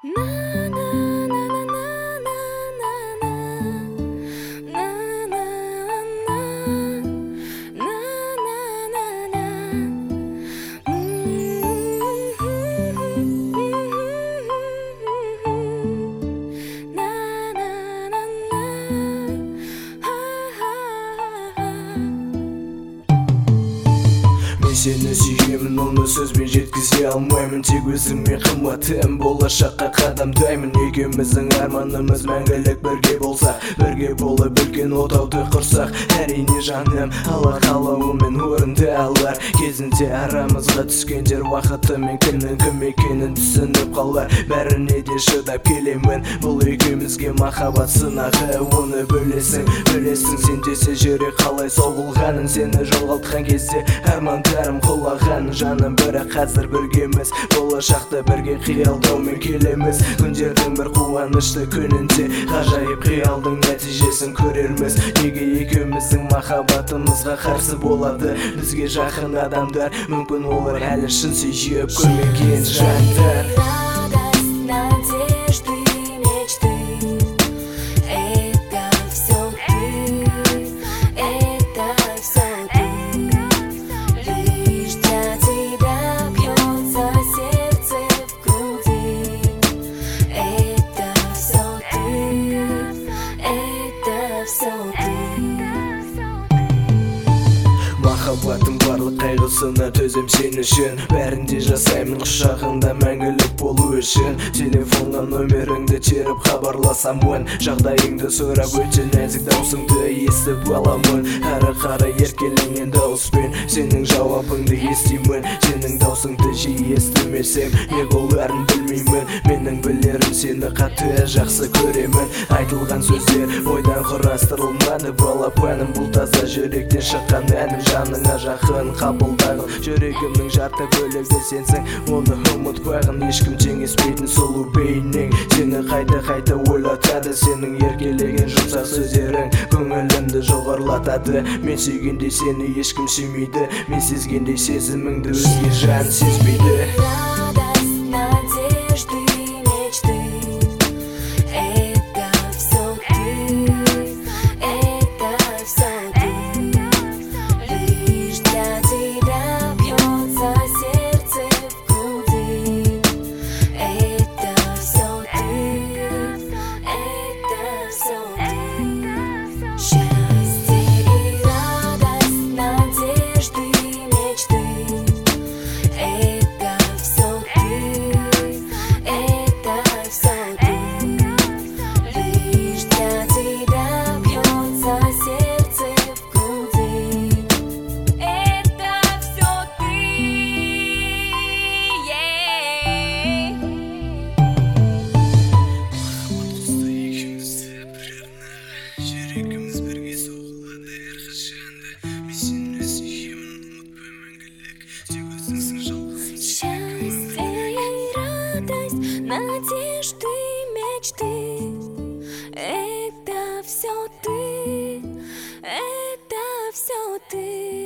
Seni sүйемін, оны сөзбен жеткізе алмаймын. Тек өзіңмен қымбатым, болашаққа қадамдаймын. Екеуміздің арманымыз мәңгілік бірге болсақ, бірге болып үлкен отауды құрсақ. Әрине жаным, алла қалауымен орынды алар. Кезінде арамызға түскендер уақыты мен күннің кім екенін түсініп қалар. Бәріне де шыдап келемін, бұл екеумізге махаббат сынағы. Оны білесің сен десе жүрек қалай соғылғанын. Сені жоғалтқан кезде армандарым құлаған. Жаным, бірақ қазір біргеміз, болашақта бірге қиялдаумен келеміз. Күндердің бір қуанышты күнінде ғажайып қиялдың нәтижесін көрерміз. Неге екеуміздің махаббатымызға қарсы болады бізге жақын адамдар? Мүмкін олар әлі шын сүйіп көрмеген жандар. Махаббатым барлық қайғысына төзем сен үшін. Бәрінде жасаймын құшағында мәңгілік болу үшін. Телефоннан нөміріңді теріп хабарласамын. Жағдайыңды сұрап өте нәзік даусыңды естіп аламын. Әрі қарай еркеленген дауыспен сенің жауабыңды естимін. Сенің даусыңды жиі естімесем не боларын білмеймін. Менің білерім сені қатты жақсы көремін. Айтылған сөздер ойдан құрастырылмады. Балапаным, бұл таза жүректен шыққан әнім. Жаныңа жақын қабылдағын жүрегімнің жарты бөлігі сенсің. Оны ұмытпағын ешкім теңеспейтін сұлу бейнең. Сені қайта ойлатады, сенің еркелеген жұмсақ сөздерің көңілімді жоғарлатады. Мен сүйгенде сені ешкім сүймейді, мен сезгенде сезіміңді өзге жан сезбейді. Надежды, мечты, это все ты, это все ты.